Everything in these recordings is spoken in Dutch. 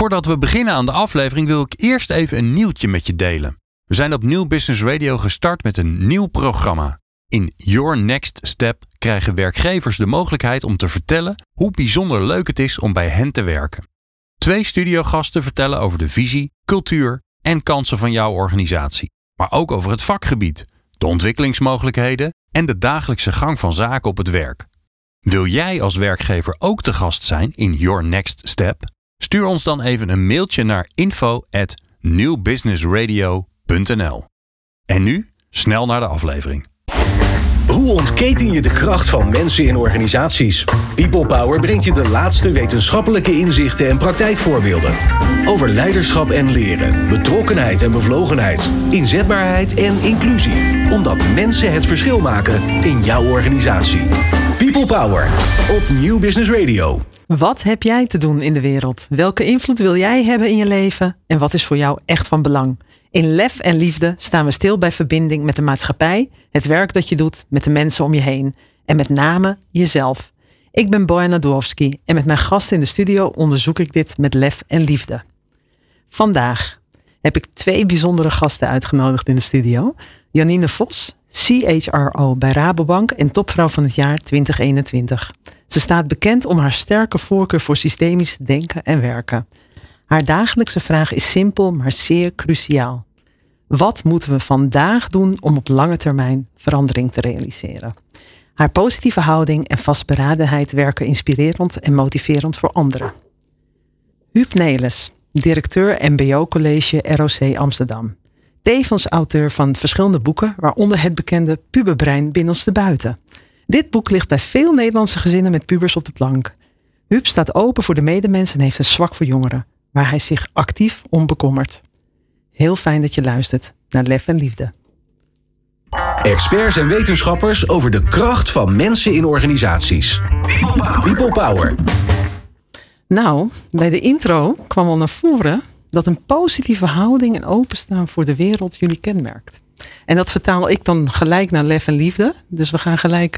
Voordat we beginnen aan de aflevering wil ik eerst even een nieuwtje met je delen. We zijn op Nieuw Business Radio gestart met een nieuw programma. In Your Next Step krijgen werkgevers de mogelijkheid om te vertellen hoe bijzonder leuk het is om bij hen te werken. 2 studiogasten vertellen over de visie, cultuur en kansen van jouw organisatie. Maar ook over het vakgebied, de ontwikkelingsmogelijkheden en de dagelijkse gang van zaken op het werk. Wil jij als werkgever ook te gast zijn in Your Next Step? Stuur ons dan even een mailtje naar info@newbusinessradio.nl. En nu snel naar de aflevering. Hoe ontketen je de kracht van mensen in organisaties? People Power brengt je de laatste wetenschappelijke inzichten en praktijkvoorbeelden. Over leiderschap en leren, betrokkenheid en bevlogenheid, inzetbaarheid en inclusie. Omdat mensen het verschil maken in jouw organisatie. People Power op Nieuw Business Radio. Wat heb jij te doen in de wereld? Welke invloed wil jij hebben in je leven? En wat is voor jou echt van belang? In Lef en Liefde staan we stil bij verbinding met de maatschappij, het werk dat je doet met de mensen om je heen en met name jezelf. Ik ben Bojana Dwowski en met mijn gasten in de studio onderzoek ik dit met lef en liefde. Vandaag heb ik 2 bijzondere gasten uitgenodigd in de studio. Janine Vos, CHRO bij Rabobank en topvrouw van het jaar 2021. Ze staat bekend om haar sterke voorkeur voor systemisch denken en werken. Haar dagelijkse vraag is simpel, maar zeer cruciaal. Wat moeten we vandaag doen om op lange termijn verandering te realiseren? Haar positieve houding en vastberadenheid werken inspirerend en motiverend voor anderen. Huub Nelis, directeur MBO College ROC Amsterdam. Tevens auteur van verschillende boeken, waaronder het bekende Puberbrein binnenste buiten. Dit boek ligt bij veel Nederlandse gezinnen met pubers op de plank. Huub staat open voor de medemens en heeft een zwak voor jongeren, waar hij zich actief om bekommert. Heel fijn dat je luistert naar Lef en Liefde. Experts en wetenschappers over de kracht van mensen in organisaties. People Power. Nou, bij de intro kwam al naar voren dat een positieve houding en openstaan voor de wereld jullie kenmerkt. En dat vertaal ik dan gelijk naar Lef en Liefde. Dus we gaan gelijk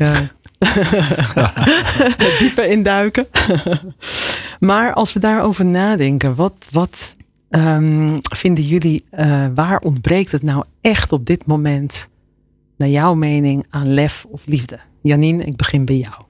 dieper induiken. Maar als we daarover nadenken, wat vinden jullie, waar ontbreekt het nou echt op dit moment, naar jouw mening, aan lef of liefde? Janine, ik begin bij jou.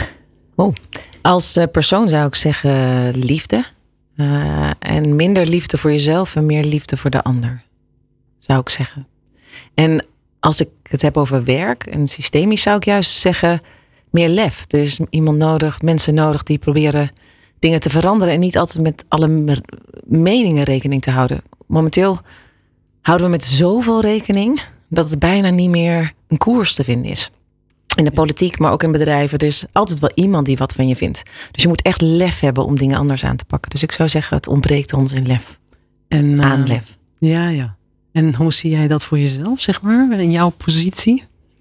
Als persoon zou ik zeggen liefde. En minder liefde voor jezelf en meer liefde voor de ander, zou ik zeggen. En als ik het heb over werk en systemisch, zou ik juist zeggen meer lef. Er is iemand nodig, mensen nodig die proberen dingen te veranderen en niet altijd met alle meningen rekening te houden. Momenteel houden we met zoveel rekening dat het bijna niet meer een koers te vinden is. In de politiek, maar ook in bedrijven. Er is altijd wel iemand die wat van je vindt. Dus je moet echt lef hebben om dingen anders aan te pakken. Dus ik zou zeggen, het ontbreekt ons in lef. En aan lef. Ja. En hoe zie jij dat voor jezelf, zeg maar, in jouw positie?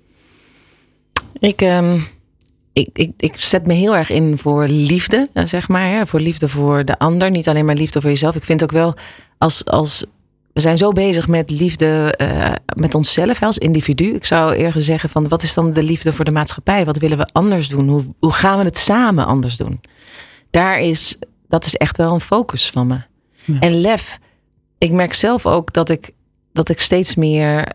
Ik zet me heel erg in voor liefde, zeg maar. Hè? Voor liefde voor de ander. Niet alleen maar liefde voor jezelf. Ik vind ook wel, als we zijn zo bezig met liefde met onszelf als individu. Ik zou eerder zeggen van, wat is dan de liefde voor de maatschappij? Wat willen we anders doen? Hoe gaan we het samen anders doen? Dat is echt wel een focus van me. Ja. En lef. Ik merk zelf ook dat ik steeds meer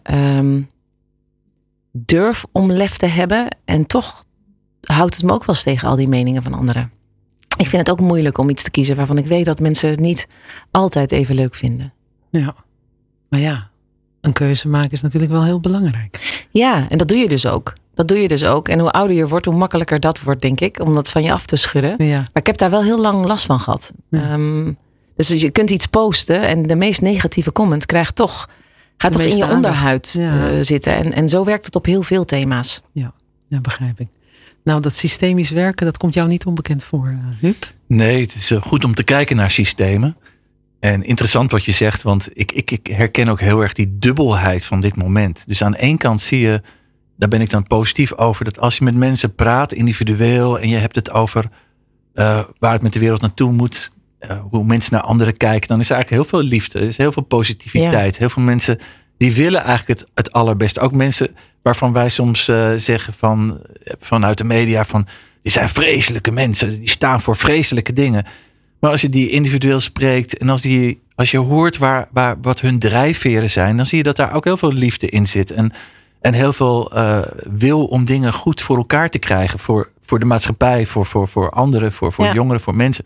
durf om lef te hebben. En toch houdt het me ook wel eens tegen al die meningen van anderen. Ik vind het ook moeilijk om iets te kiezen waarvan ik weet dat mensen het niet altijd even leuk vinden. Ja, maar ja, een keuze maken is natuurlijk wel heel belangrijk. Ja, en dat doe je dus ook. En hoe ouder je wordt, hoe makkelijker dat wordt, denk ik. Om dat van je af te schudden. Ja. Maar ik heb daar wel heel lang last van gehad. Ja. Dus je kunt iets posten en de meest negatieve comment gaat toch in je onderhuid zitten. En zo werkt het op heel veel thema's. Ja, begrijp ik. Nou, dat systemisch werken, dat komt jou niet onbekend voor, Huub? Nee, het is goed om te kijken naar systemen. En interessant wat je zegt, want ik herken ook heel erg die dubbelheid van dit moment. Dus aan één kant zie je, daar ben ik dan positief over, dat als je met mensen praat, individueel, en je hebt het over waar het met de wereld naartoe moet, hoe mensen naar anderen kijken, dan is er eigenlijk heel veel liefde. Er is heel veel positiviteit. Ja. Heel veel mensen die willen eigenlijk het allerbeste. Ook mensen waarvan wij soms zeggen vanuit de media van, die zijn vreselijke mensen, die staan voor vreselijke dingen. Maar als je die individueel spreekt en als je hoort wat hun drijfveren zijn, dan zie je dat daar ook heel veel liefde in zit. En heel veel wil om dingen goed voor elkaar te krijgen. Voor de maatschappij, voor anderen, voor jongeren, voor mensen.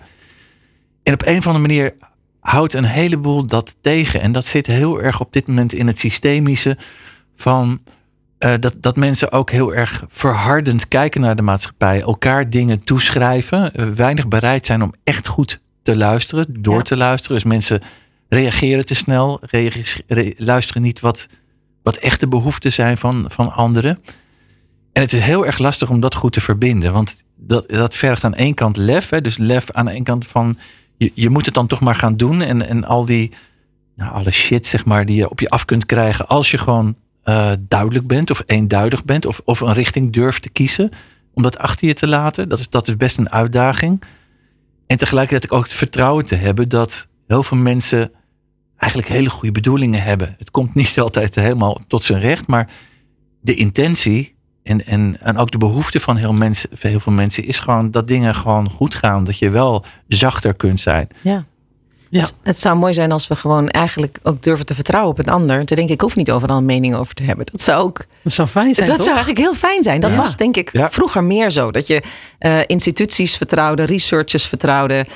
En op een of andere manier houdt een heleboel dat tegen. En dat zit heel erg op dit moment in het systemische van dat mensen ook heel erg verhardend kijken naar de maatschappij. Elkaar dingen toeschrijven. Weinig bereid zijn om echt goed te luisteren, door te luisteren. Dus mensen reageren te snel. Luisteren niet wat echte behoeften zijn van anderen. En het is heel erg lastig om dat goed te verbinden. Want dat vergt aan één kant lef. Hè? Dus lef aan één kant van je moet het dan toch maar gaan doen. En al die alle shit zeg maar die je op je af kunt krijgen als je gewoon duidelijk bent of eenduidig bent. Of een richting durft te kiezen. Om dat achter je te laten. Dat is best een uitdaging. En tegelijkertijd ook het vertrouwen te hebben dat heel veel mensen eigenlijk hele goede bedoelingen hebben. Het komt niet altijd helemaal tot zijn recht, maar de intentie en ook de behoefte van heel veel mensen is gewoon dat dingen gewoon goed gaan. Dat je wel zachter kunt zijn. Ja. Het zou mooi zijn als we gewoon eigenlijk ook durven te vertrouwen op een ander. Te denken, ik hoef niet overal een mening over te hebben. Dat zou fijn zijn. Dat zou eigenlijk heel fijn zijn. Dat was denk ik vroeger meer zo. Dat je instituties vertrouwde, researchers vertrouwde,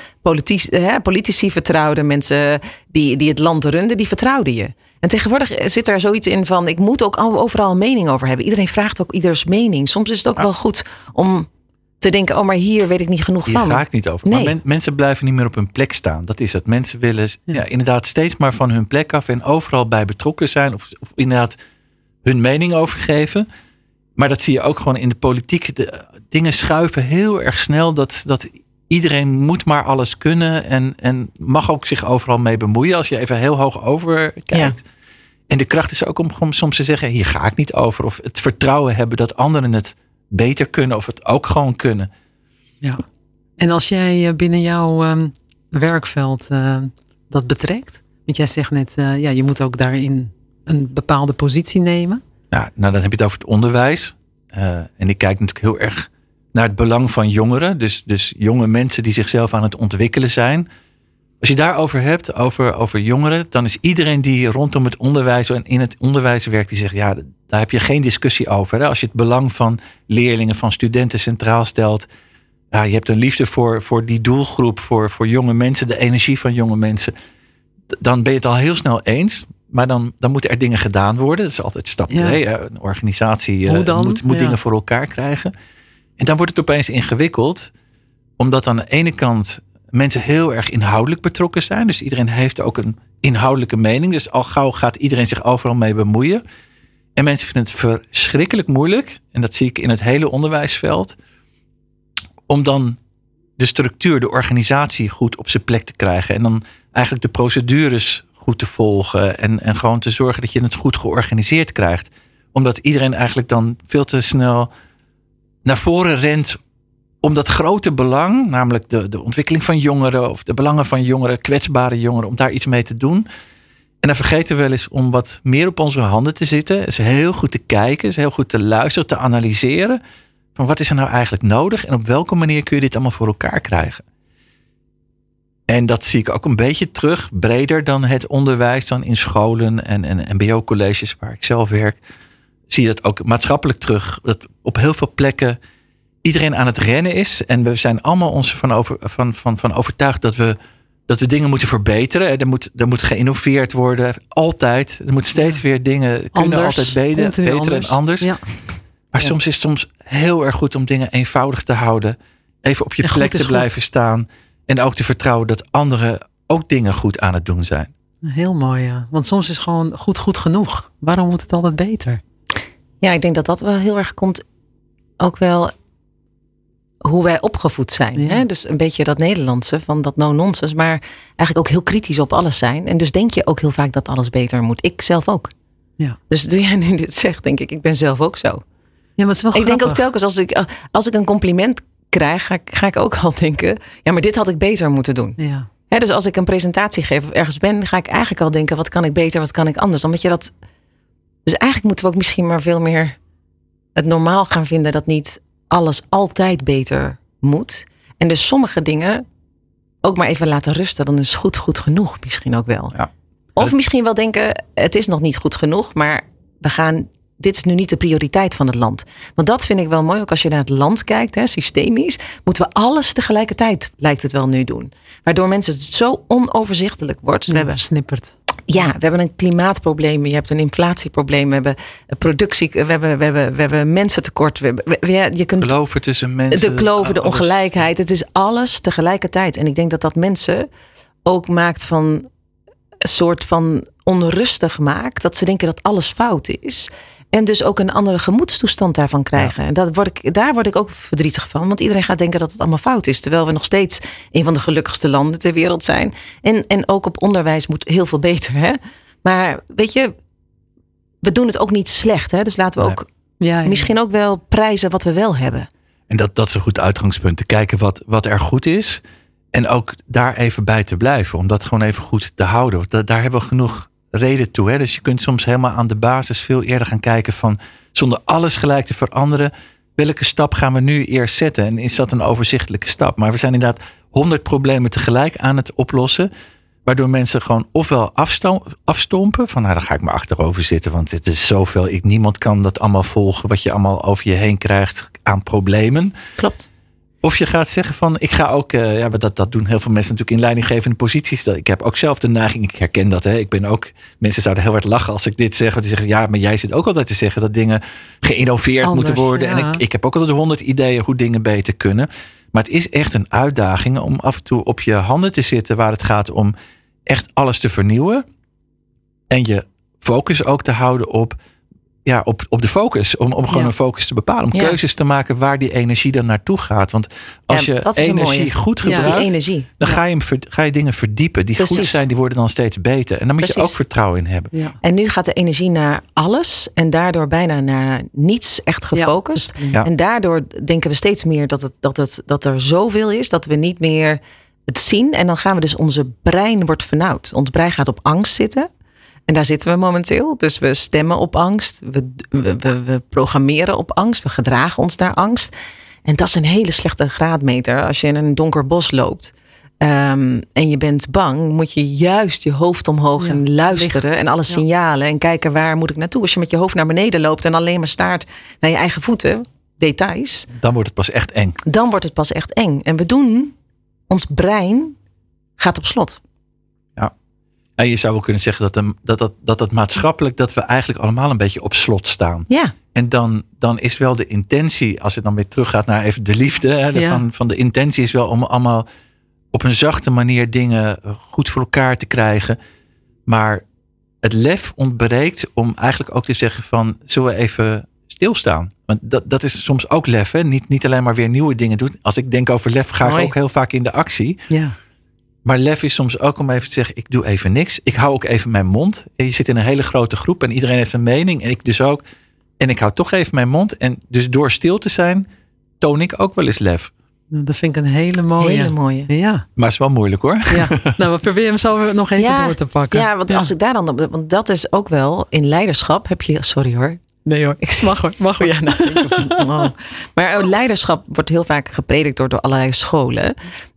politici vertrouwde, mensen die het land runden, die vertrouwde je. En tegenwoordig zit er zoiets in van, ik moet ook overal een mening over hebben. Iedereen vraagt ook ieders mening. Soms is het ook wel goed om te denken, maar hier weet ik niet genoeg van. Hier ga ik niet over. Nee. Maar mensen blijven niet meer op hun plek staan. Dat is het. Mensen willen inderdaad steeds maar van hun plek af en overal bij betrokken zijn. Of inderdaad hun mening overgeven. Maar dat zie je ook gewoon in de politiek. De dingen schuiven heel erg snel. Dat iedereen moet maar alles kunnen. En mag ook zich overal mee bemoeien. Als je even heel hoog over kijkt. Ja. En de kracht is ook om soms te zeggen, hier ga ik niet over. Of het vertrouwen hebben dat anderen het beter kunnen of het ook gewoon kunnen. Ja. En als jij binnen jouw werkveld dat betrekt, want jij zegt net, je moet ook daarin een bepaalde positie nemen. Ja, nou dan heb je het over het onderwijs. En ik kijk natuurlijk heel erg naar het belang van jongeren. Dus jonge mensen die zichzelf aan het ontwikkelen zijn. Als je daarover hebt, over jongeren, dan is iedereen die rondom het onderwijs en in het onderwijs werkt, die zegt, ja, daar heb je geen discussie over. Hè? Als je het belang van leerlingen, van studenten centraal stelt. Ja, je hebt een liefde voor die doelgroep, voor jonge mensen, de energie van jonge mensen. Dan ben je het al heel snel eens. Maar dan moeten er dingen gedaan worden. Dat is altijd stap 2. Ja. Een organisatie moet dingen voor elkaar krijgen. En dan wordt het opeens ingewikkeld. Omdat aan de ene kant mensen heel erg inhoudelijk betrokken zijn. Dus iedereen heeft ook een inhoudelijke mening. Dus al gauw gaat iedereen zich overal mee bemoeien. En mensen vinden het verschrikkelijk moeilijk. En dat zie ik in het hele onderwijsveld. Om dan de structuur, de organisatie goed op zijn plek te krijgen. En dan eigenlijk de procedures goed te volgen. En gewoon te zorgen dat je het goed georganiseerd krijgt. Omdat iedereen eigenlijk dan veel te snel naar voren rent om dat grote belang, namelijk de ontwikkeling van jongeren of de belangen van jongeren, kwetsbare jongeren, om daar iets mee te doen. En dan vergeten we wel eens om wat meer op onze handen te zitten. Is heel goed te kijken, is heel goed te luisteren, te analyseren. Van wat is er nou eigenlijk nodig en op welke manier kun je dit allemaal voor elkaar krijgen? En dat zie ik ook een beetje terug, breder dan het onderwijs, dan in scholen en mbo-colleges waar ik zelf werk. Zie je dat ook maatschappelijk terug. Dat op heel veel plekken iedereen aan het rennen is. En we zijn allemaal ons van overtuigd dat we dingen moeten verbeteren. Er moet geïnnoveerd worden. Altijd. Er moet steeds weer dingen kunnen altijd beter en anders. Ja. Maar soms is het heel erg goed om dingen eenvoudig te houden. Even op je plek te blijven staan. En ook te vertrouwen dat anderen ook dingen goed aan het doen zijn. Heel mooi, ja. Want soms is gewoon goed genoeg. Waarom moet het altijd beter? Ja, ik denk dat dat wel heel erg komt. Ook wel hoe wij opgevoed zijn. Ja. Hè? Dus een beetje dat Nederlandse van dat no-nonsense. Maar eigenlijk ook heel kritisch op alles zijn. En dus denk je ook heel vaak dat alles beter moet. Ik zelf ook. Ja. Dus toen jij nu dit zegt, denk ik ben zelf ook zo. Ja, maar het is wel ik denk ook telkens als ik een compliment krijg, ga ik ook al denken, ja, maar dit had ik beter moeten doen. Ja. Hè, dus als ik een presentatie geef of ergens ben, ga ik eigenlijk al denken, wat kan ik beter, wat kan ik anders? Omdat je dat. Dus eigenlijk moeten we ook misschien maar veel meer het normaal gaan vinden dat niet alles altijd beter moet. En dus sommige dingen ook maar even laten rusten. Dan is goed genoeg misschien ook wel. Ja. Of misschien wel denken, het is nog niet goed genoeg, maar dit is nu niet de prioriteit van het land. Want dat vind ik wel mooi. Ook als je naar het land kijkt, systemisch, moeten we alles tegelijkertijd, lijkt het wel nu doen. Waardoor mensen het zo onoverzichtelijk wordt. We hebben snipperd. Ja, we hebben een klimaatprobleem. Je hebt een inflatieprobleem. We hebben productie. We hebben mensentekort. Je kunt Kloven tussen mensen. De kloven, de ongelijkheid. Het is alles tegelijkertijd. En ik denk dat mensen ook maakt van een soort van onrustig maakt. Dat ze denken dat alles fout is. En dus ook een andere gemoedstoestand daarvan krijgen. En daar word ik ook verdrietig van. Want iedereen gaat denken dat het allemaal fout is. Terwijl we nog steeds een van de gelukkigste landen ter wereld zijn. En ook op onderwijs moet heel veel beter. Hè? Maar weet je, we doen het ook niet slecht. Hè? Dus laten we ook misschien ook wel prijzen wat we wel hebben. En dat is een goed uitgangspunt. Te kijken wat er goed is. En ook daar even bij te blijven. Om dat gewoon even goed te houden. Daar hebben we genoeg reden toe. Hè? Dus je kunt soms helemaal aan de basis veel eerder gaan kijken van, zonder alles gelijk te veranderen, welke stap gaan we nu eerst zetten? En is dat een overzichtelijke stap? Maar we zijn inderdaad 100 problemen tegelijk aan het oplossen. Waardoor mensen gewoon ofwel afstompen. Van daar ga ik maar achterover zitten. Want het is zoveel. Niemand kan dat allemaal volgen. Wat je allemaal over je heen krijgt aan problemen. Klopt. Of je gaat zeggen van, ik ga ook, dat doen heel veel mensen natuurlijk in leidinggevende posities. Ik heb ook zelf de neiging, ik herken dat. Hè. Ik ben ook, mensen zouden heel hard lachen als ik dit zeg. Want die zeggen, ja, maar jij zit ook altijd te zeggen dat dingen geïnnoveerd moeten worden. Ja. En ik heb ook altijd 100 ideeën hoe dingen beter kunnen. Maar het is echt een uitdaging om af en toe op je handen te zitten waar het gaat om echt alles te vernieuwen. En je focus ook te houden op de focus. Om gewoon een focus te bepalen. Om keuzes te maken waar die energie dan naartoe gaat. Want als je energie goed gebruikt, dan ga je dingen verdiepen. Die goed zijn, die worden dan steeds beter. En dan moet je ook vertrouwen in hebben. Ja. En nu gaat de energie naar alles. En daardoor bijna naar niets echt gefocust. Ja. En daardoor denken we steeds meer dat er zoveel is. Dat we niet meer het zien. En dan gaan we dus, onze brein wordt vernauwd. Ons brein gaat op angst zitten. En daar zitten we momenteel. Dus we stemmen op angst. We programmeren op angst. We gedragen ons naar angst. En dat is een hele slechte graadmeter. Als je in een donker bos loopt en je bent bang, moet je juist je hoofd omhoog en luisteren. En alle signalen en kijken, waar moet ik naartoe? Als je met je hoofd naar beneden loopt en alleen maar staart naar je eigen voeten, details. Dan wordt het pas echt eng. En ons brein gaat op slot. En je zou wel kunnen zeggen dat maatschappelijk, dat we eigenlijk allemaal een beetje op slot staan. Ja. En dan is wel de intentie, als het dan weer teruggaat naar even de liefde. Van de intentie is wel om allemaal op een zachte manier dingen goed voor elkaar te krijgen. Maar het lef ontbreekt om eigenlijk ook te zeggen van, zullen we even stilstaan? Want dat is soms ook lef. Hè? Niet alleen maar weer nieuwe dingen doen. Als ik denk over lef, ga ik ook heel vaak in de actie. Ja. Maar lef is soms ook om even te zeggen, ik doe even niks. Ik hou ook even mijn mond. En je zit in een hele grote groep en iedereen heeft een mening. En ik dus ook. En ik hou toch even mijn mond. En dus door stil te zijn, toon ik ook wel eens lef. Dat vind ik een hele mooie. Ja. Maar het is wel moeilijk hoor. Ja. Nou, we proberen hem zo nog even door te pakken. Ja, want als ik daar dan, want dat is ook wel in leiderschap heb je, sorry hoor. Nee hoor, ik mag hoor. Ja, nou, Maar leiderschap wordt heel vaak gepredikt door allerlei scholen.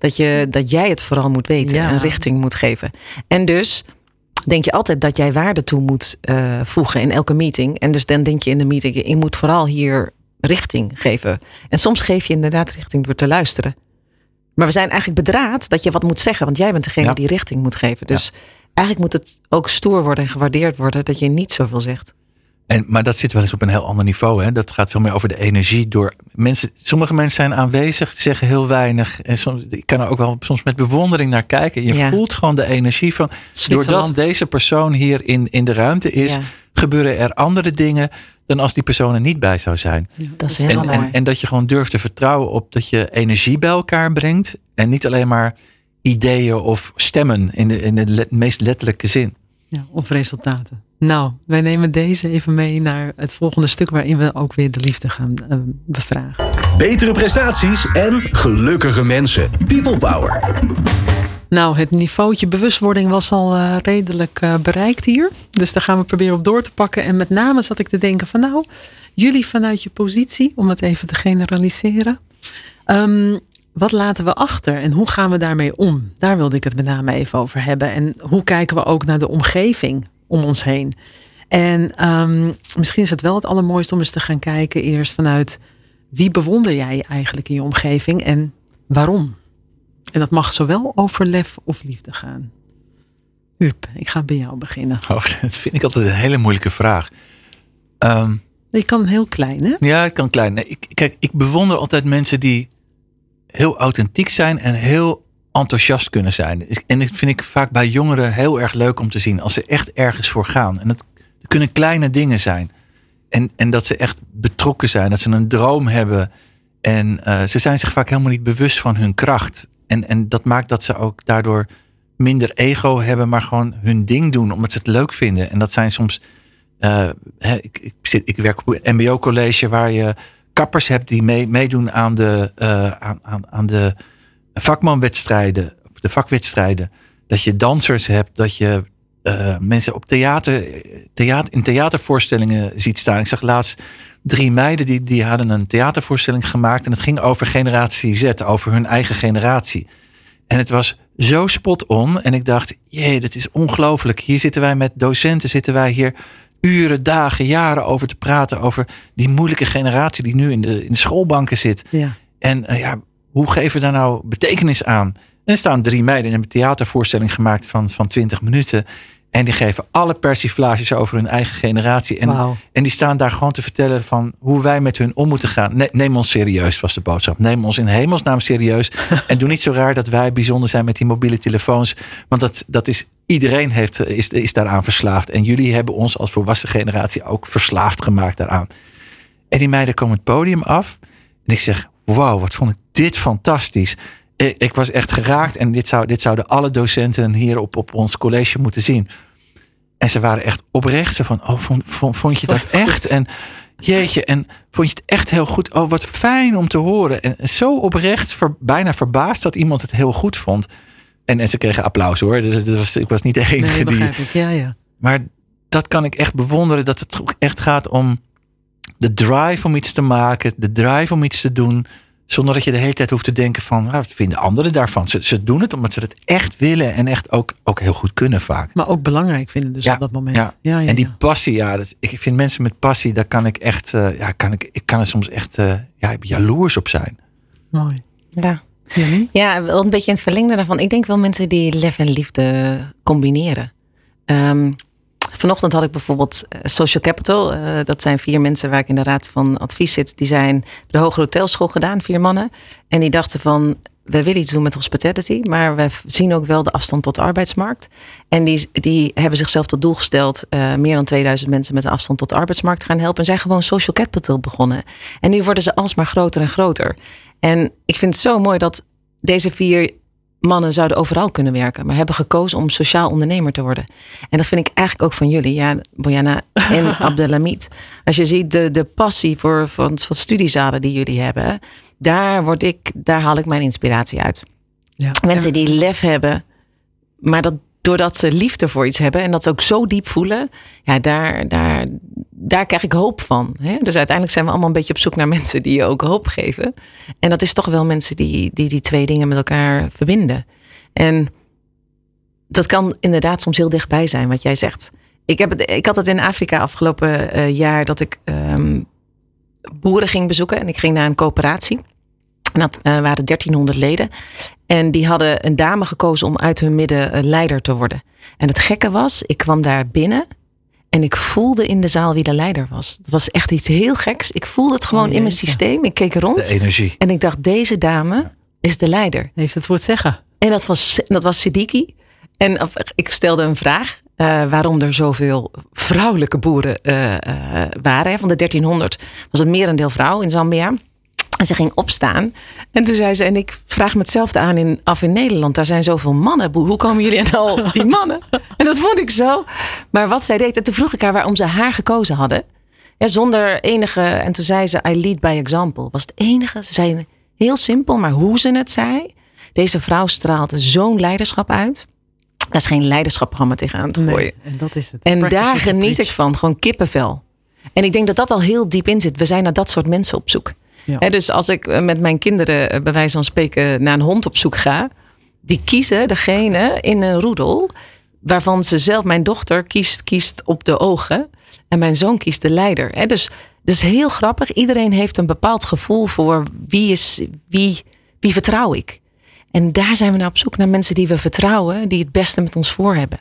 Dat jij het vooral moet weten en richting moet geven. En dus denk je altijd dat jij waarde toe moet voegen in elke meeting. En dus dan denk je in de meeting, je moet vooral hier richting geven. En soms geef je inderdaad richting door te luisteren. Maar we zijn eigenlijk bedraad dat je wat moet zeggen. Want jij bent degene die richting moet geven. Dus eigenlijk moet het ook stoer worden en gewaardeerd worden dat je niet zoveel zegt. Maar dat zit wel eens op een heel ander niveau. Hè? Dat gaat veel meer over de energie. Sommige mensen zijn aanwezig, zeggen heel weinig. En ik kan er ook wel soms met bewondering naar kijken. Je voelt gewoon de energie van, doordat deze persoon hier in de ruimte is, gebeuren er andere dingen dan als die persoon er niet bij zou zijn. Ja, dat is helemaal mooi. En dat je gewoon durft te vertrouwen op dat je energie bij elkaar brengt. En niet alleen maar ideeën of stemmen in de meest letterlijke zin. Ja, of resultaten. Nou, wij nemen deze even mee naar het volgende stuk waarin we ook weer de liefde gaan bevragen. Betere prestaties en gelukkige mensen. People Power. Nou, het niveautje bewustwording was al redelijk bereikt hier. Dus daar gaan we proberen op door te pakken. En met name zat ik te denken van jullie vanuit je positie, om het even te generaliseren. wat laten we achter en hoe gaan we daarmee om? Daar wilde ik het met name even over hebben. En hoe kijken we ook naar de omgeving om ons heen? En misschien is het wel het allermooiste om eens te gaan kijken eerst vanuit wie bewonder jij eigenlijk in je omgeving en waarom? En dat mag zowel over lef of liefde gaan. Huub, ik ga bij jou beginnen. Oh, dat vind ik altijd een hele moeilijke vraag. Je kan heel klein, hè? Ja, ik kan klein. Nee, ik bewonder altijd mensen die heel authentiek zijn en heel enthousiast kunnen zijn. En dat vind ik vaak bij jongeren heel erg leuk om te zien. Als ze echt ergens voor gaan. En dat kunnen kleine dingen zijn. En dat ze echt betrokken zijn. Dat ze een droom hebben. En ze zijn zich vaak helemaal niet bewust van hun kracht. En dat maakt dat ze ook daardoor minder ego hebben. Maar gewoon hun ding doen. Omdat ze het leuk vinden. En dat zijn soms... Ik werk op een mbo-college waar je kappers hebt die meedoen aan de vakmanwedstrijden, de vakwedstrijden. Dat je dansers hebt, dat je mensen op in theatervoorstellingen ziet staan. Ik zag laatst 3 meiden die hadden een theatervoorstelling gemaakt en het ging over generatie Z, over hun eigen generatie. En het was zo spot on en ik dacht, jee, dat is ongelooflijk. Hier zitten wij met docenten, hier uren, dagen, jaren over te praten over die moeilijke generatie die nu in de schoolbanken zit. Ja. En hoe geven we daar nou betekenis aan? En er staan 3 meiden in een theatervoorstelling gemaakt van 20 minuten. En die geven alle persiflages over hun eigen generatie. En die staan daar gewoon te vertellen van hoe wij met hun om moeten gaan. Neem ons serieus, was de boodschap. Neem ons in hemelsnaam serieus. En doe niet zo raar dat wij bijzonder zijn met die mobiele telefoons. Want dat is, iedereen is daaraan verslaafd. En jullie hebben ons als volwassen generatie ook verslaafd gemaakt daaraan. En die meiden komen het podium af. En ik zeg, wauw, wat vond ik dit fantastisch. Ik was echt geraakt en dit zouden alle docenten hier op ons college moeten zien. En ze waren echt oprecht. Ze van, vond je dat echt? En jeetje, en vond je het echt heel goed? Oh, wat fijn om te horen. En zo oprecht, bijna verbaasd dat iemand het heel goed vond. En ze kregen applaus hoor. Dus ik was niet de enige die... begrijp ik. Ja. Maar dat kan ik echt bewonderen. Dat het echt gaat om de drive om iets te maken. De drive om iets te doen. Zonder dat je de hele tijd hoeft te denken van, wat vinden anderen daarvan? Ze doen het omdat ze het echt willen en echt ook heel goed kunnen vaak. Maar ook belangrijk vinden dus op dat moment. Ja. En die passie, ik vind mensen met passie, daar kan ik echt, ik kan er soms echt jaloers op zijn. Mooi. Ja, wel een beetje in het verlengde daarvan. Ik denk wel mensen die lef en liefde combineren. Vanochtend had ik bijvoorbeeld Social Capital. Dat zijn 4 mensen waar ik in de raad van advies zit. Die zijn de Hogere Hotelschool gedaan, 4 mannen. En die dachten van, we willen iets doen met hospitality. Maar we zien ook wel de afstand tot de arbeidsmarkt. En die hebben zichzelf tot doel gesteld meer dan 2000 mensen met een afstand tot de arbeidsmarkt te gaan helpen. En zijn gewoon Social Capital begonnen. En nu worden ze alsmaar groter en groter. En ik vind het zo mooi dat deze 4 mannen zouden overal kunnen werken, maar hebben gekozen om sociaal ondernemer te worden. En dat vind ik eigenlijk ook van jullie, Bojana en Abdelhamid. Als je ziet de passie voor studiezalen die jullie hebben, daar haal ik mijn inspiratie uit. Ja. Mensen die lef hebben, maar doordat ze liefde voor iets hebben en dat ze ook zo diep voelen, daar krijg ik hoop van. Hè? Dus uiteindelijk zijn we allemaal een beetje op zoek naar mensen die je ook hoop geven. En dat is toch wel mensen die 2 dingen met elkaar verbinden. En dat kan inderdaad soms heel dichtbij zijn, wat jij zegt. Ik had het in Afrika afgelopen jaar dat ik boeren ging bezoeken. En ik ging naar een coöperatie. En dat waren 1300 leden. En die hadden een dame gekozen om uit hun midden leider te worden. En het gekke was, ik kwam daar binnen en ik voelde in de zaal wie de leider was. Het was echt iets heel geks. Ik voelde het gewoon in mijn systeem. Ik keek rond. De energie. En ik dacht, deze dame is de leider. Heeft het voor het zeggen. En dat was Siddiqui. En ik stelde een vraag. Waarom er zoveel vrouwelijke boeren waren. Van de 1300 was het merendeel vrouw in Zambia. En ze ging opstaan. En toen zei ze, en ik vraag me hetzelfde af in Nederland. Daar zijn zoveel mannen. Hoe komen jullie aan al die mannen? En dat vond ik zo. Maar wat zij deed, en toen vroeg ik haar waarom ze haar gekozen hadden. Ja, zonder enige, en toen zei ze, I lead by example. Was het enige. Ze zei heel simpel, maar hoe ze het zei. Deze vrouw straalde zo'n leiderschap uit. Daar is geen leiderschapprogramma tegenaan te gooien. Nee, en dat is het. En daar geniet ik van. Gewoon kippenvel. En ik denk dat dat al heel diep in zit. We zijn naar dat soort mensen op zoek. Ja. Dus als ik met mijn kinderen bij wijze van spreken naar een hond op zoek ga. Die kiezen degene in een roedel waarvan ze zelf, mijn dochter kiest op de ogen. En mijn zoon kiest de leider. Dus dat is heel grappig. Iedereen heeft een bepaald gevoel voor wie vertrouw ik. En daar zijn we naar op zoek naar mensen die we vertrouwen. Die het beste met ons voor hebben.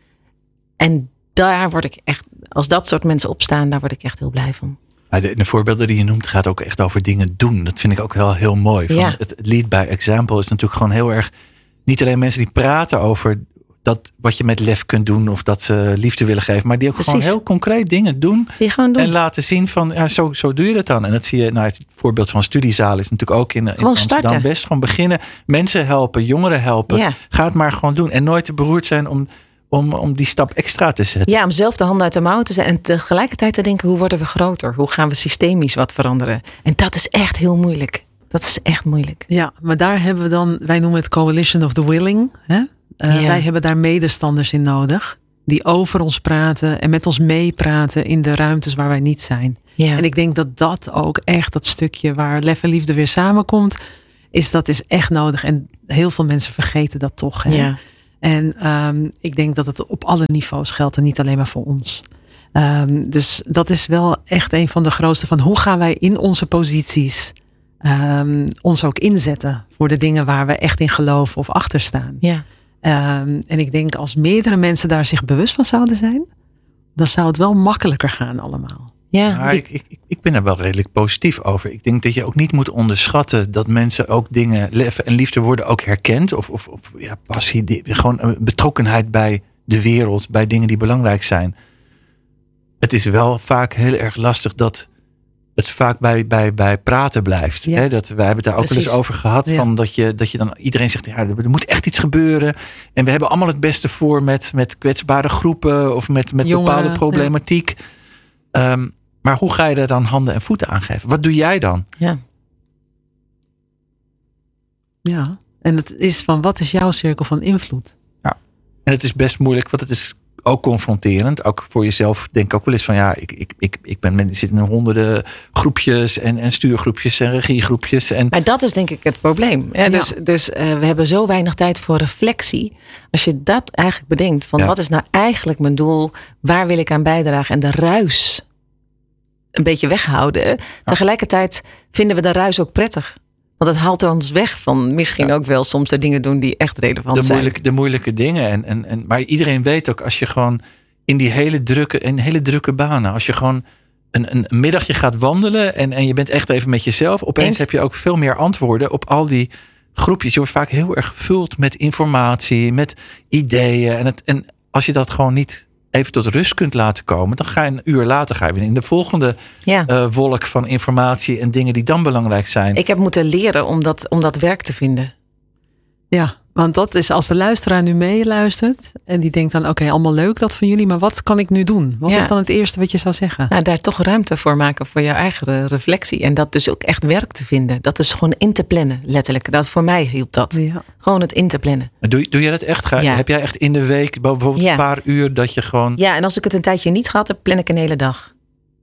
En daar word ik echt, als dat soort mensen opstaan, daar word ik echt heel blij van. De voorbeelden die je noemt gaat ook echt over dingen doen. Dat vind ik ook wel heel mooi. Ja. Het lead by example is natuurlijk gewoon heel erg. Niet alleen mensen die praten over dat wat je met lef kunt doen. Of dat ze liefde willen geven. Maar die ook gewoon heel concreet dingen doen. Die gewoon doen. En laten zien van zo doe je dat dan. En dat zie je, het voorbeeld van studiezalen is natuurlijk ook in Amsterdam starten. best. Gewoon beginnen. Mensen helpen, jongeren helpen. Ja. Ga het maar gewoon doen. En nooit te beroerd zijn om die stap extra te zetten. Ja, om zelf de handen uit de mouwen te zetten. En tegelijkertijd te denken, hoe worden we groter? Hoe gaan we systemisch wat veranderen? En dat is echt heel moeilijk. Dat is echt moeilijk. Ja, maar daar hebben we dan, wij noemen het Coalition of the Willing. Hè? Wij hebben daar medestanders in nodig. Die over ons praten en met ons meepraten in de ruimtes waar wij niet zijn. Ja. En ik denk dat dat ook echt dat stukje waar lef en liefde weer samenkomt. Dat is echt nodig. En heel veel mensen vergeten dat toch. Hè? Ja. En ik denk dat het op alle niveaus geldt en niet alleen maar voor ons. Dus dat is wel echt een van de grootste van hoe gaan wij in onze posities ons ook inzetten voor de dingen waar we echt in geloven of achter staan. Ja. En ik denk als meerdere mensen daar zich bewust van zouden zijn, dan zou het wel makkelijker gaan allemaal. Ja, maar ik ben er wel redelijk positief over. Ik denk dat je ook niet moet onderschatten dat mensen ook dingen, lef en liefde worden ook herkend. Of passie, gewoon betrokkenheid bij de wereld, bij dingen die belangrijk zijn. Het is wel vaak heel erg lastig dat het vaak bij praten blijft. Hè? Wij hebben het daar ook wel eens over gehad. Van dat je dan iedereen zegt, ja, er moet echt iets gebeuren. En we hebben allemaal het beste voor met kwetsbare groepen of met bepaalde problematiek. Ja. Maar hoe ga je er dan handen en voeten aan geven? Wat doe jij dan? Ja, en het is van wat is jouw cirkel van invloed? Ja, en het is best moeilijk, want het is ook confronterend. Ook voor jezelf denk ik ook wel eens van ik zit in honderden groepjes en stuurgroepjes en regiegroepjes. Maar dat is denk ik het probleem. Ja, dus we hebben zo weinig tijd voor reflectie. Als je dat eigenlijk bedenkt van wat is nou eigenlijk mijn doel? Waar wil ik aan bijdragen? En de ruis een beetje weghouden. Ja. Tegelijkertijd vinden we de ruis ook prettig. Want het haalt ons weg van misschien ook wel soms de dingen doen die echt relevant zijn. De moeilijke dingen. Maar iedereen weet ook als je gewoon in die hele drukke banen. Als je gewoon een middagje gaat wandelen en je bent echt even met jezelf. Opeens heb je ook veel meer antwoorden op al die groepjes. Je wordt vaak heel erg gevuld met informatie, met ideeën. En als je dat gewoon niet even tot rust kunt laten komen, dan ga je een uur later weer in de volgende wolk van informatie en dingen die dan belangrijk zijn. Ik heb moeten leren om dat werk te vinden. Ja, want dat is als de luisteraar nu meeluistert en die denkt dan oké, allemaal leuk dat van jullie, maar wat kan ik nu doen? Wat is dan het eerste wat je zou zeggen? Nou, daar toch ruimte voor maken voor jouw eigen reflectie en dat dus ook echt werk te vinden. Dat is gewoon in te plannen, letterlijk. Dat voor mij hielp dat. Ja. Gewoon het in te plannen. Doe jij dat echt? Heb jij echt in de week bijvoorbeeld een paar uur dat je gewoon... Ja, en als ik het een tijdje niet gehad heb, plan ik een hele dag.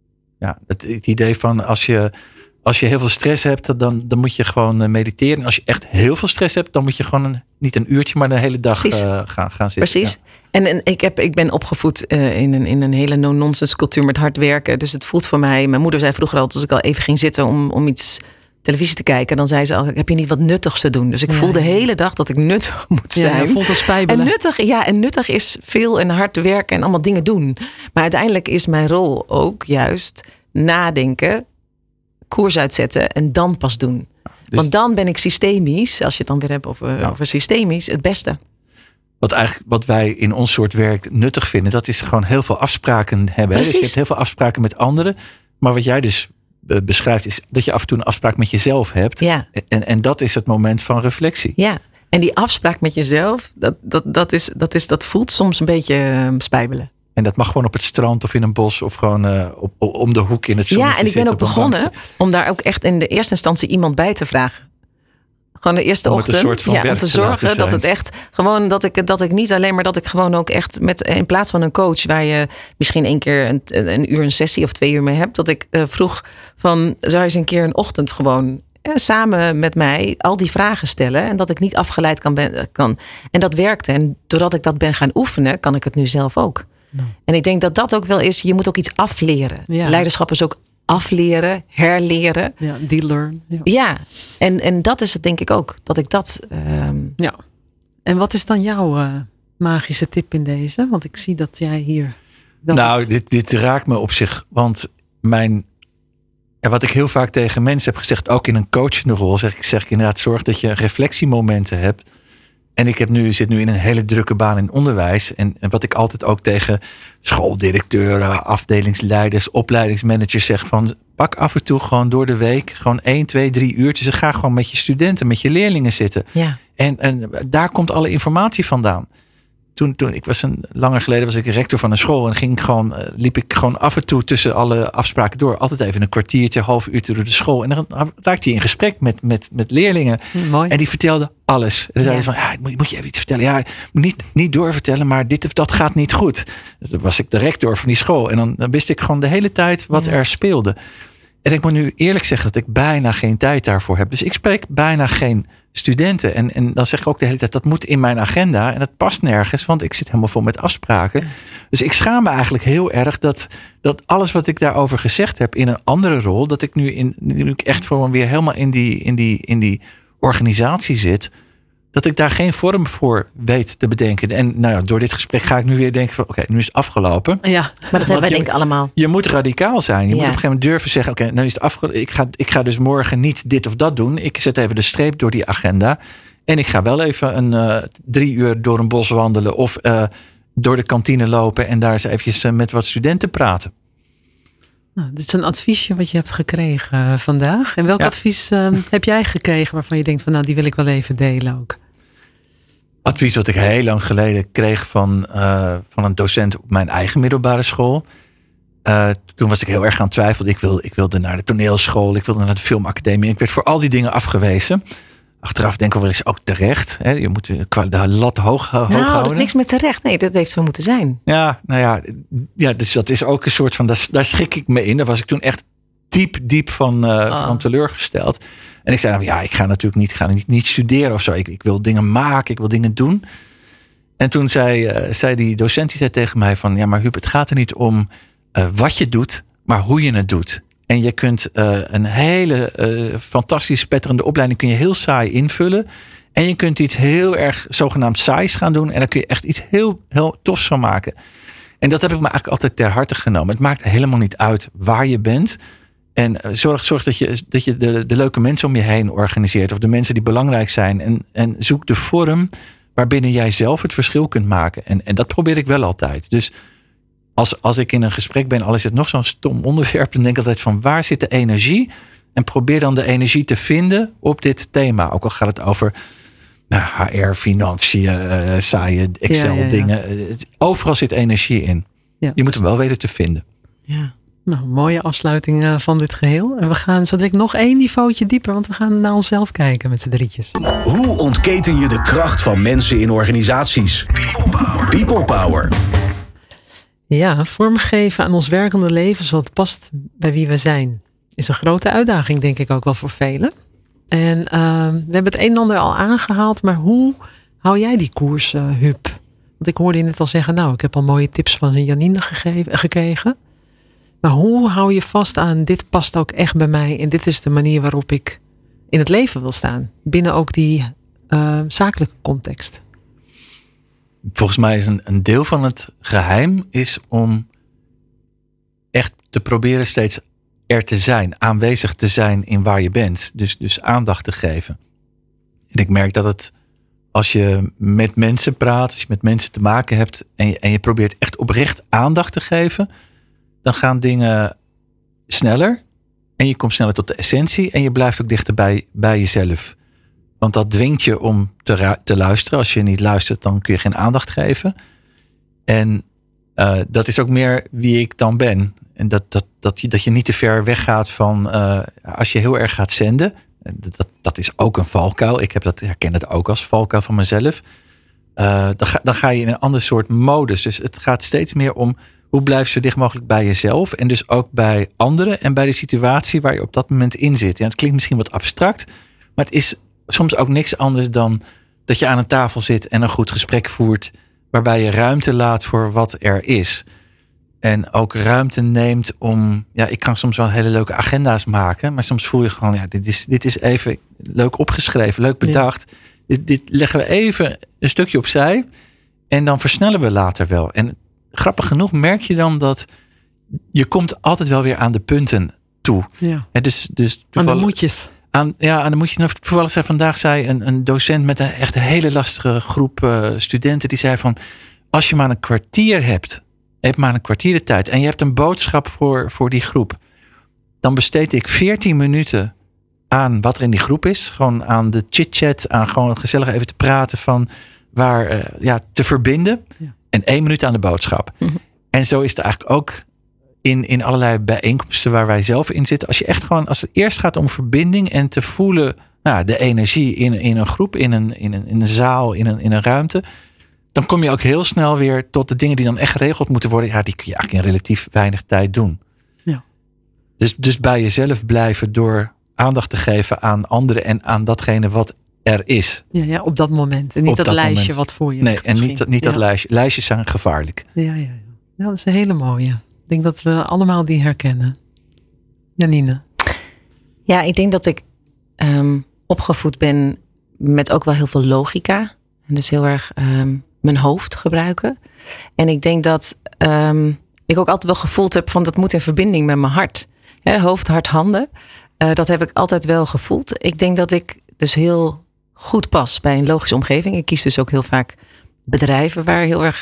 Ja, het idee van als je heel veel stress hebt, dan moet je gewoon mediteren. En als je echt heel veel stress hebt, dan moet je gewoon niet een uurtje, maar de hele dag gaan zitten. Precies. Ja. En ik ben opgevoed in een hele no-nonsense cultuur met hard werken. Dus het voelt voor mij... Mijn moeder zei vroeger altijd, als ik al even ging zitten om iets televisie te kijken, dan zei ze al, heb je niet wat nuttigs te doen? Dus ik voel de hele dag dat ik nuttig moet zijn. Ja, voelt als spijbelen. En nuttig is veel en hard werken en allemaal dingen doen. Maar uiteindelijk is mijn rol ook juist nadenken, koers uitzetten en dan pas doen. Dus, want dan ben ik systemisch, als je het dan weer hebt over systemisch, het beste. Wat wij in ons soort werk nuttig vinden, dat is gewoon heel veel afspraken hebben. Dus je hebt heel veel afspraken met anderen. Maar wat jij dus beschrijft, is dat je af en toe een afspraak met jezelf hebt. Ja. En dat is het moment van reflectie. Ja, en die afspraak met jezelf, dat voelt soms een beetje spijbelen. En dat mag gewoon op het strand of in een bos of gewoon om de hoek in het zonnetje. Ja, en ik ben ook begonnen om daar ook echt in de eerste instantie iemand bij te vragen. Gewoon de eerste ochtend. Een soort van om te zorgen dat het echt gewoon dat ik niet alleen maar dat ik gewoon ook echt in plaats van een coach waar je misschien 1 keer een uur een sessie of 2 uur mee hebt, dat ik vroeg van zou je eens een keer een ochtend gewoon samen met mij al die vragen stellen en dat ik niet afgeleid kan. En dat werkte. En doordat ik dat ben gaan oefenen, kan ik het nu zelf ook. Nou. En ik denk dat dat ook wel is, je moet ook iets afleren. Ja. Leiderschap is ook afleren, herleren. Ja, de-learn. Ja, en dat is het denk ik ook. Dat ik dat... Ja. En wat is dan jouw magische tip in deze? Want ik zie dat jij hier... Dit raakt me op zich. Want wat ik heel vaak tegen mensen heb gezegd, ook in een coachende rol, zeg ik inderdaad, zorg dat je reflectiemomenten hebt. En ik zit nu in een hele drukke baan in onderwijs. En wat ik altijd ook tegen schooldirecteuren, afdelingsleiders, opleidingsmanagers zeg van pak af en toe gewoon door de week gewoon 1, 2, 3 uurtjes en ga gewoon met je studenten, met je leerlingen zitten. Ja. En daar komt alle informatie vandaan. Toen langer geleden was ik rector van een school en liep ik gewoon af en toe tussen alle afspraken door. Altijd even een kwartiertje, half uurtje door de school. En dan raakte hij in gesprek met leerlingen. Mooi. En die vertelden alles. En dan zei hij van, moet je even iets vertellen? Ja, niet doorvertellen, maar dit of dat gaat niet goed. Dan was ik de rector van die school. En dan wist ik gewoon de hele tijd wat er speelde. En ik moet nu eerlijk zeggen dat ik bijna geen tijd daarvoor heb. Dus ik spreek bijna geen studenten. En dan zeg ik ook de hele tijd, dat moet in mijn agenda. En dat past nergens, want ik zit helemaal vol met afspraken. Dus ik schaam me eigenlijk heel erg dat alles wat ik daarover gezegd heb in een andere rol, dat ik nu ik echt gewoon weer helemaal in die organisatie zit, dat ik daar geen vorm voor weet te bedenken. En door dit gesprek ga ik nu weer denken van oké, nu is het afgelopen. Ja, maar dat hebben wij denk ik allemaal. Je moet radicaal zijn. Je moet op een gegeven moment durven zeggen oké, nou is het afgelopen. Ik ga dus morgen niet dit of dat doen. Ik zet even de streep door die agenda. En ik ga wel even 3 uur door een bos wandelen of door de kantine lopen en daar eens eventjes met wat studenten praten. Nou, dit is een adviesje wat je hebt gekregen vandaag. En welk advies heb jij gekregen waarvan je denkt van die wil ik wel even delen ook? Advies wat ik heel lang geleden kreeg van een docent op mijn eigen middelbare school. Toen was ik heel erg aan het twijfelen. Ik wilde naar de toneelschool, ik wilde naar de filmacademie. Ik werd voor al die dingen afgewezen. Achteraf denk ik wel eens ook terecht. Hè? Je moet de lat hoog houden. Dat is niks met terecht. Nee, dat heeft zo moeten zijn. Ja, dus dat is ook een soort van, daar schik ik me in. Daar was ik toen echt diep van teleurgesteld. En ik zei ik ga natuurlijk niet studeren of zo. Ik wil dingen maken, ik wil dingen doen. En toen zei die docent, die zei tegen mij van, ja maar Huub, het gaat er niet om wat je doet, maar hoe je het doet. En je kunt een hele fantastisch spetterende opleiding kun je heel saai invullen. En je kunt iets heel erg zogenaamd saais gaan doen. En daar kun je echt iets heel, heel tofs van maken. En dat heb ik me eigenlijk altijd ter harte genomen. Het maakt helemaal niet uit waar je bent. En zorg dat je de leuke mensen om je heen organiseert. Of de mensen die belangrijk zijn. En zoek de vorm waarbinnen jij zelf het verschil kunt maken. En dat probeer ik wel altijd. Dus als ik in een gesprek ben, al is het nog zo'n stom onderwerp, dan denk ik altijd van waar zit de energie? En probeer dan de energie te vinden op dit thema. Ook al gaat het over HR, financiën, saaie Excel dingen. Overal zit energie in. Ja. Je moet hem wel weten te vinden. Ja. Nou, mooie afsluiting van dit geheel. En we gaan zo direct nog 1 niveautje dieper, want we gaan naar onszelf kijken met z'n drietjes. Hoe ontketen je de kracht van mensen in organisaties? People Power. Ja, vormgeven aan ons werkende leven zodat het past bij wie we zijn. Is een grote uitdaging, denk ik ook wel voor velen. En we hebben het een en ander al aangehaald, maar hoe hou jij die koers, Huub? Want ik hoorde je net al zeggen, ik heb al mooie tips van Janine gekregen. Maar hoe hou je vast aan, dit past ook echt bij mij en dit is de manier waarop ik in het leven wil staan? Binnen ook die zakelijke context. Volgens mij is een deel van het geheim is om echt te proberen steeds er te zijn, aanwezig te zijn in waar je bent. Dus aandacht te geven. En ik merk dat het, als je met mensen praat, als je met mensen te maken hebt en je probeert echt oprecht aandacht te geven, dan gaan dingen sneller en je komt sneller tot de essentie en je blijft ook dichter bij jezelf. Want dat dwingt je om te luisteren. Als je niet luistert, dan kun je geen aandacht geven. En dat is ook meer wie ik dan ben. En dat je niet te ver weggaat van als je heel erg gaat zenden. dat is ook een valkuil. Ik herken het ook als valkuil van mezelf. Dan ga je in een ander soort modus. Dus het gaat steeds meer om hoe blijf je zo dicht mogelijk bij jezelf. En dus ook bij anderen en bij de situatie waar je op dat moment in zit. Ja, het klinkt misschien wat abstract. Maar het is soms ook niks anders dan dat je aan een tafel zit en een goed gesprek voert. Waarbij je ruimte laat voor wat er is. En ook ruimte neemt om... Ja, ik kan soms wel hele leuke agenda's maken. Maar soms voel je gewoon, ja, dit is even leuk opgeschreven, leuk bedacht. Ja. Dit leggen we even een stukje opzij. En dan versnellen we later wel. En grappig genoeg merk je dan dat je komt altijd wel weer aan de punten toe. Ja. Ja, dus aan de moedjes. Aan de moedjes. Toevallig zei een docent met een echt hele lastige groep studenten. Die zei van, als je maar een kwartier hebt maar een kwartier de tijd. En je hebt een boodschap voor die groep. Dan besteed ik 14 minuten aan wat er in die groep is. Gewoon aan de chit-chat. Aan gewoon gezellig even te praten van waar te verbinden. Ja. En 1 minuut aan de boodschap. Mm-hmm. En zo is het eigenlijk ook in allerlei bijeenkomsten waar wij zelf in zitten. Als je echt gewoon, als het eerst gaat om verbinding en te voelen de energie in een groep, in een zaal, in een ruimte. Dan kom je ook heel snel weer tot de dingen die dan echt geregeld moeten worden. Ja, die kun je eigenlijk in relatief weinig tijd doen. Ja. Dus bij jezelf blijven door aandacht te geven aan anderen en aan datgene wat er is. Ja, op dat moment. En niet dat lijstje moment. Wat voor je ligt. Nee, en niet dat lijstje. Lijstjes zijn gevaarlijk. Ja, dat is een hele mooie. Ik denk dat we allemaal die herkennen. Janine? Ja, ik denk dat ik opgevoed ben met ook wel heel veel logica. En dus heel erg mijn hoofd gebruiken. En ik denk dat ik ook altijd wel gevoeld heb van dat moet in verbinding met mijn hart. Ja, hoofd, hart, handen. Dat heb ik altijd wel gevoeld. Ik denk dat ik dus heel goed pas bij een logische omgeving. Ik kies dus ook heel vaak bedrijven waar heel erg,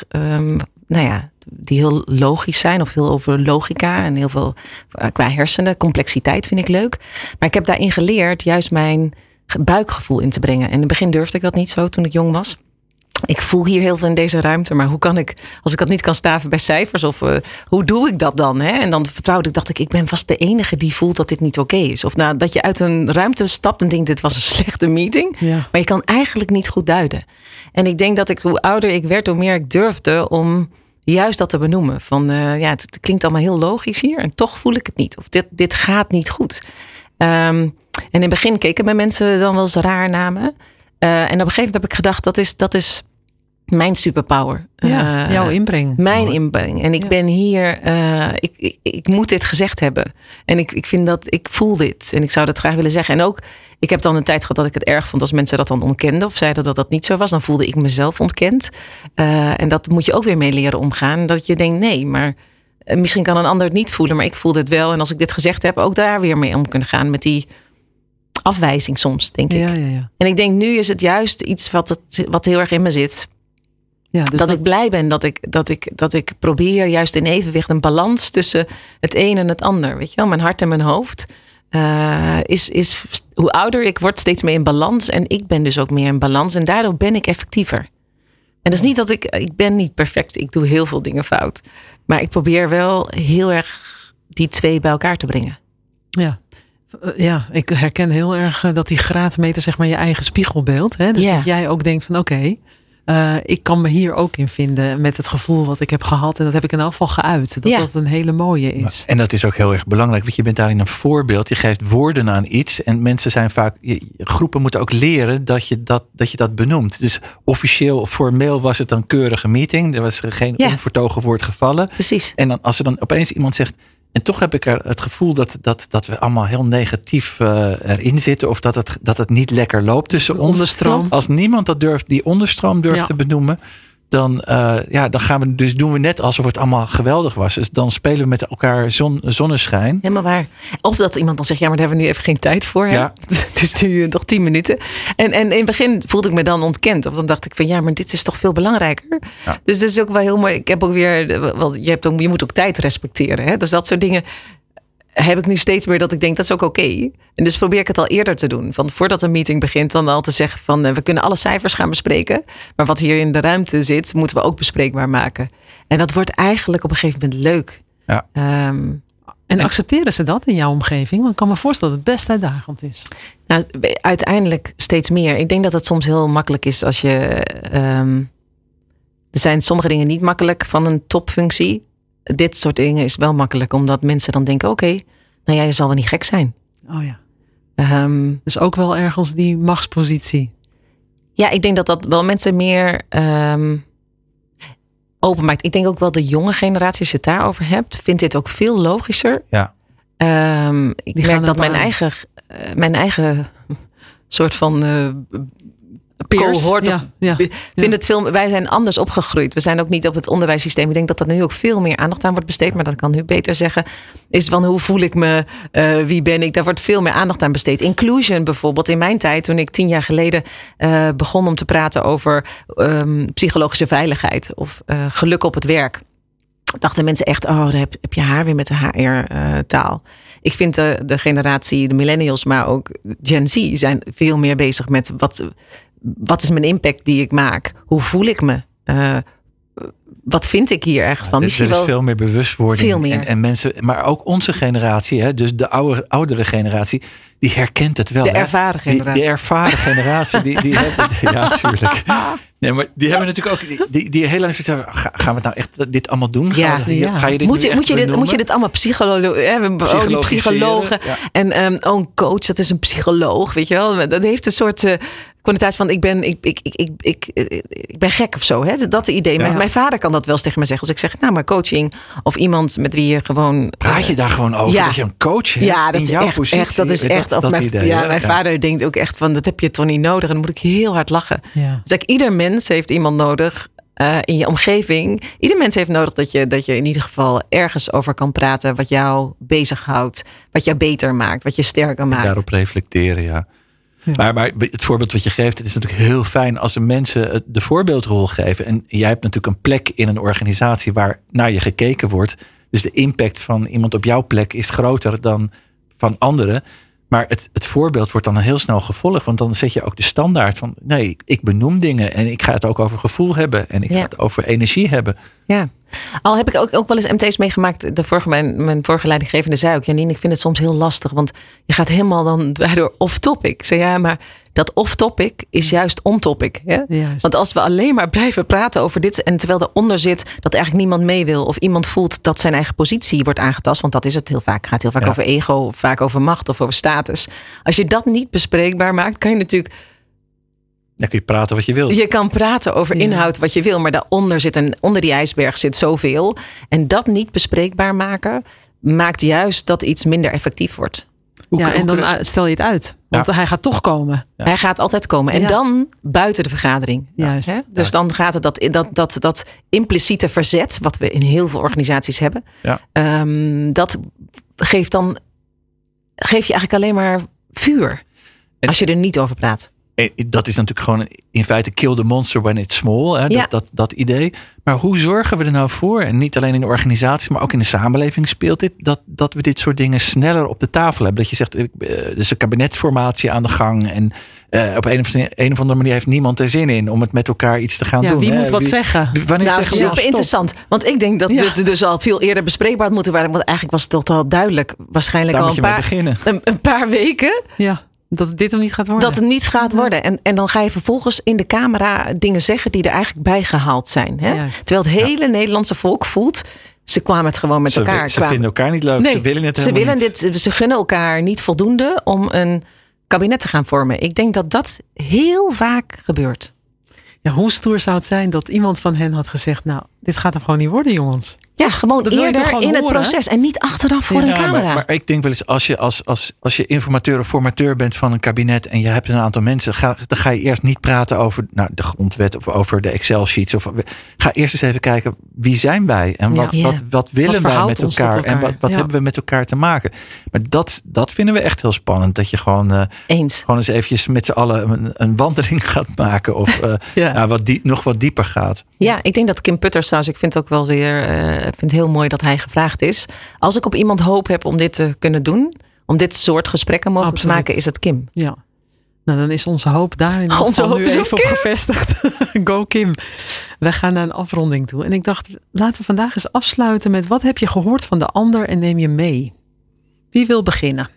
die heel logisch zijn. Of heel over logica en heel veel qua hersenen. Complexiteit vind ik leuk. Maar ik heb daarin geleerd juist mijn buikgevoel in te brengen. En in het begin durfde ik dat niet zo toen ik jong was. Ik voel hier heel veel in deze ruimte, maar hoe kan ik, als ik dat niet kan staven bij cijfers, of hoe doe ik dat dan? Hè? En dan dacht ik ben vast de enige die voelt dat dit niet oké is. Of dat je uit een ruimte stapt en denkt, dit was een slechte meeting. Ja. Maar je kan eigenlijk niet goed duiden. En ik denk dat hoe ouder ik werd, hoe meer ik durfde om juist dat te benoemen. Van het klinkt allemaal heel logisch hier en toch voel ik het niet. Of dit gaat niet goed. En in het begin keken mijn mensen dan wel eens raar naar me. En op een gegeven moment heb ik gedacht, dat is mijn superpower. Ja, jouw inbreng. Mijn inbreng. En ik ben hier, ik moet dit gezegd hebben. En ik vind dat, ik voel dit. En ik zou dat graag willen zeggen. En ook, ik heb dan een tijd gehad dat ik het erg vond als mensen dat dan ontkenden. Of zeiden dat dat niet zo was. Dan voelde ik mezelf ontkend. En dat moet je ook weer mee leren omgaan. Dat je denkt, nee, maar misschien kan een ander het niet voelen. Maar ik voel het wel. En als ik dit gezegd heb, ook daar weer mee om kunnen gaan. Met die afwijzing soms, denk ik. Ja. En ik denk, nu is het juist iets wat heel erg in me zit. Ja, dus dat ik blij ben dat ik probeer juist in evenwicht een balans tussen het een en het ander. Weet je wel, mijn hart en mijn hoofd is hoe ouder ik word steeds meer in balans. En ik ben dus ook meer in balans. En daardoor ben ik effectiever. En dat is niet dat ik ben niet perfect. Ik doe heel veel dingen fout. Maar ik probeer wel heel erg die twee bij elkaar te brengen. Ja, ik herken heel erg dat die graadmeter zeg maar je eigen spiegelbeeld. Hè? Dus dat jij ook denkt van oké, ik kan me hier ook in vinden met het gevoel wat ik heb gehad. En dat heb ik in elk geval geuit. Dat een hele mooie is. En dat is ook heel erg belangrijk. Want je bent daarin een voorbeeld. Je geeft woorden aan iets. En mensen zijn vaak, groepen moeten ook leren dat je dat benoemt. Dus officieel of formeel was het een keurige meeting. Er was geen onvertogen woord gevallen. Precies. En dan als er dan opeens iemand zegt, en toch heb ik er het gevoel dat we allemaal heel negatief erin zitten. Of dat het niet lekker loopt tussen ons. Onderstroom. Als niemand dat durft, die onderstroom durft te benoemen. Dan gaan we doen we net alsof het allemaal geweldig was. Dus dan spelen we met elkaar zonneschijn. Helemaal waar. Of dat iemand dan zegt, maar daar hebben we nu even geen tijd voor. Hè? Ja. Het is nu nog 10 minuten. En in het begin voelde ik me dan ontkend. Of dan dacht ik van maar dit is toch veel belangrijker. Ja. Dus dat is ook wel heel mooi. Ik heb ook weer, je moet ook tijd respecteren. Hè? Dus dat soort dingen heb ik nu steeds meer dat ik denk, dat is ook oké. En dus probeer ik het al eerder te doen. Van voordat een meeting begint, dan al te zeggen van we kunnen alle cijfers gaan bespreken. Maar wat hier in de ruimte zit, moeten we ook bespreekbaar maken. En dat wordt eigenlijk op een gegeven moment leuk. Ja. En accepteren ze dat in jouw omgeving? Want ik kan me voorstellen dat het best uitdagend is. Nou, uiteindelijk steeds meer. Ik denk dat het soms heel makkelijk is als je... er zijn sommige dingen niet makkelijk van een topfunctie. Dit soort dingen is wel makkelijk. Omdat mensen dan denken, oké, nou ja, je zal wel niet gek zijn. Oh ja. Dus ook wel ergens die machtspositie. Ja, ik denk dat wel mensen meer openmaakt. Ik denk ook wel de jonge generatie, als je het daarover hebt, vindt dit ook veel logischer. Ja. Ik merk dat mijn eigen soort van peers, cohort vindt het veel. Wij zijn anders opgegroeid. We zijn ook niet op het onderwijssysteem. Ik denk dat nu ook veel meer aandacht aan wordt besteed. Maar dat kan u beter zeggen. Is van hoe voel ik me? Wie ben ik? Daar wordt veel meer aandacht aan besteed. Inclusion bijvoorbeeld. In mijn tijd, toen ik 10 jaar geleden begon om te praten over psychologische veiligheid of geluk op het werk, dachten mensen echt, daar heb je haar weer met de HR-taal. Ik vind de generatie, de millennials, maar ook Gen Z zijn veel meer bezig met wat is mijn impact die ik maak? Hoe voel ik me? Wat vind ik hier echt van? Er is veel meer bewustwording. Veel meer. En mensen, maar ook onze generatie, hè, dus de oudere generatie, die herkent het wel. De ervaren generatie. De ervaren generatie, die hebben, ja, natuurlijk. Nee, maar die hebben natuurlijk ook, die heel lang zeggen, gaan we het nou echt dit allemaal doen? Ga je dit moet je dit allemaal die psychologen en een coach, dat is een psycholoog, weet je wel? Dat heeft een soort connotatie van ik ben gek of zo, hè? Dat idee. Ja. Mijn vader kan dat wel eens tegen me zeggen. Als ik zeg, nou, maar coaching of iemand met wie je gewoon praat je daar gewoon over dat je een coach hebt? Ja, dat is echt. Dat is echt. Mijn vader denkt ook echt van, dat heb je toch niet nodig. En dan moet ik heel hard lachen. Ja. Dus ieder mens heeft iemand nodig in je omgeving. Ieder mens heeft nodig dat je in ieder geval ergens over kan praten wat jou bezighoudt, wat jou beter maakt, wat je sterker maakt. En daarop reflecteren, ja. Maar het voorbeeld wat je geeft, het is natuurlijk heel fijn als de mensen de voorbeeldrol geven. En jij hebt natuurlijk een plek in een organisatie waar naar je gekeken wordt. Dus de impact van iemand op jouw plek is groter dan van anderen. Maar het voorbeeld wordt dan heel snel gevolgd. Want dan zet je ook de standaard van, nee, ik benoem dingen. En ik ga het ook over gevoel hebben. En ik ga het over energie hebben. Ja. Al heb ik ook wel eens MT's meegemaakt. Mijn vorige leidinggevende zei ook, Janine, ik vind het soms heel lastig. Want je gaat helemaal dan daardoor off-topic. Ik zei, ja, maar dat off-topic is juist on-topic. Hè? Juist. Want als we alleen maar blijven praten over dit, en terwijl eronder zit dat eigenlijk niemand mee wil, of iemand voelt dat zijn eigen positie wordt aangetast, want dat is het heel vaak. Het gaat heel vaak over ego, vaak over macht of over status. Als je dat niet bespreekbaar maakt, kan je natuurlijk... Dan kun je praten wat je wil. Je kan praten over inhoud wat je wil, maar daaronder onder die ijsberg zit zoveel. En dat niet bespreekbaar maken, maakt juist dat iets minder effectief wordt. En dan stel je het uit. Want hij gaat toch komen. Ja. Hij gaat altijd komen. En dan buiten de vergadering. Juist. Hè? Dus dan gaat het dat impliciete verzet, wat we in heel veel organisaties hebben. Ja. Dat geef je eigenlijk alleen maar vuur. Als je er niet over praat. Dat is natuurlijk gewoon in feite kill the monster when it's small. Hè? Dat idee. Maar hoe zorgen we er nou voor? En niet alleen in de organisatie, maar ook in de samenleving speelt dit. Dat we dit soort dingen sneller op de tafel hebben. Dat je zegt, er is een kabinetsformatie aan de gang. En op een of andere manier heeft niemand er zin in om het met elkaar iets te gaan doen. Wie moet wat zeggen? Wanneer zeggen we super interessant. Want ik denk dat dit dus al veel eerder bespreekbaar had moeten worden. Want eigenlijk was het toch al duidelijk. Waarschijnlijk daar al een paar weken. Ja. Dat dit hem niet gaat worden. Dat het niet gaat worden. En dan ga je vervolgens in de camera dingen zeggen die er eigenlijk bijgehaald zijn. Hè? Terwijl het hele Nederlandse volk voelt, ze kwamen het gewoon met elkaar. Ze vinden elkaar niet leuk. Nee, ze willen het helemaal niet. Ze gunnen elkaar niet voldoende om een kabinet te gaan vormen. Ik denk dat dat heel vaak gebeurt. Ja, hoe stoer zou het zijn dat iemand van hen had gezegd, nou, dit gaat hem gewoon niet worden, jongens. Ja, gewoon dat eerder gewoon in het proces en niet achteraf voor een camera. Maar ik denk wel eens, als je informateur of formateur bent van een kabinet en je hebt een aantal mensen, dan ga je eerst niet praten over de grondwet of over de Excel-sheets. Ga eerst eens even kijken, wie zijn wij? En wat willen wij met elkaar? En wat hebben we met elkaar te maken? Maar dat vinden we echt heel spannend. Dat je gewoon eens eventjes met z'n allen een wandeling gaat maken. Of nog wat dieper gaat. Ja, ik denk dat Kim Putters trouwens, ik vind het ook wel weer... Ik vind het heel mooi dat hij gevraagd is. Als ik op iemand hoop heb om dit te kunnen doen, om dit soort gesprekken mogelijk te maken, is het Kim. Ja. Nou, dan is onze hoop daarin nu even op gevestigd. Go Kim. We gaan naar een afronding toe. En ik dacht, laten we vandaag eens afsluiten met wat heb je gehoord van de ander en neem je mee? Wie wil beginnen?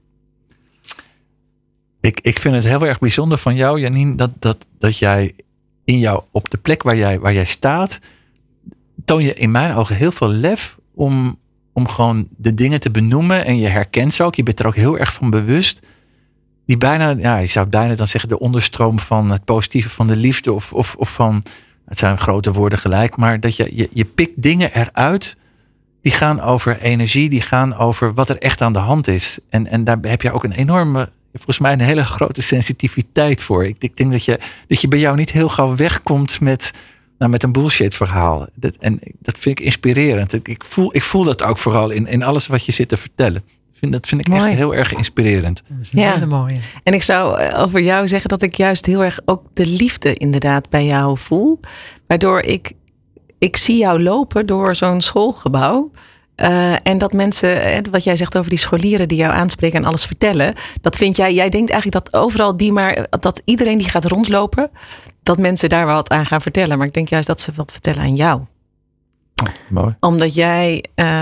Ik vind het heel erg bijzonder van jou, Janine, dat jij op de plek waar jij staat, toon je in mijn ogen heel veel lef om gewoon de dingen te benoemen. En je herkent ze ook. Je bent er ook heel erg van bewust. Die bijna, je zou bijna dan zeggen, de onderstroom van het positieve van de liefde of van, het zijn grote woorden gelijk, maar dat je pikt dingen eruit die gaan over energie, die gaan over wat er echt aan de hand is. En daar heb je ook een enorme, volgens mij een hele grote sensitiviteit voor. Ik denk dat je bij jou niet heel gauw wegkomt met een bullshit verhaal. Dat vind ik inspirerend. Ik voel dat ook vooral in alles wat je zit te vertellen. Dat vind ik echt heel erg inspirerend. Dat is een hele mooie. En ik zou over jou zeggen dat ik juist heel erg ook de liefde inderdaad bij jou voel. Waardoor ik zie jou lopen door zo'n schoolgebouw. En dat mensen, wat jij zegt over die scholieren die jou aanspreken en alles vertellen. Dat vind jij denkt eigenlijk dat overal dat iedereen die gaat rondlopen, dat mensen daar wat aan gaan vertellen. Maar ik denk juist dat ze wat vertellen aan jou. Oh, mooi. Omdat jij,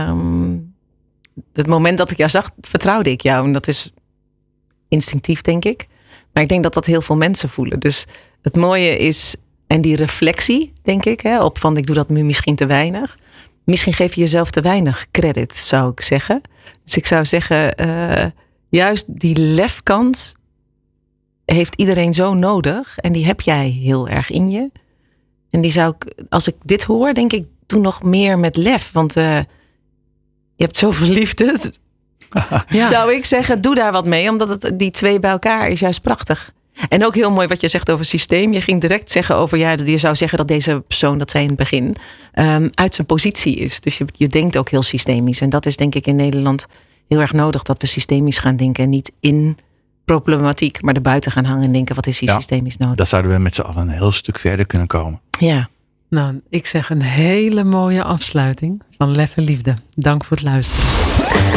het moment dat ik jou zag, vertrouwde ik jou. En dat is instinctief, denk ik. Maar ik denk dat dat heel veel mensen voelen. Dus het mooie is, en die reflectie, denk ik, op van ik doe dat nu misschien te weinig. Misschien geef je jezelf te weinig credit, zou ik zeggen. Dus ik zou zeggen, juist die lefkant heeft iedereen zo nodig. En die heb jij heel erg in je. En die zou ik, als ik dit hoor, denk ik, doe nog meer met lef. Want je hebt zoveel liefde. Ja. Zou ik zeggen, doe daar wat mee. Omdat die twee bij elkaar is juist prachtig. En ook heel mooi wat je zegt over systeem. Je ging direct zeggen over, je zou zeggen dat deze persoon, dat zei in het begin, uit zijn positie is. Dus je denkt ook heel systemisch. En dat is denk ik in Nederland heel erg nodig, dat we systemisch gaan denken. En niet in problematiek, maar erbuiten gaan hangen en denken, wat is hier systemisch nodig? Dan zouden we met z'n allen een heel stuk verder kunnen komen. Ja. Nou, ik zeg een hele mooie afsluiting van Lef en Liefde. Dank voor het luisteren.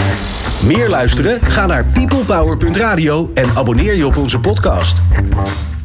Meer luisteren? Ga naar peoplepower.radio en abonneer je op onze podcast.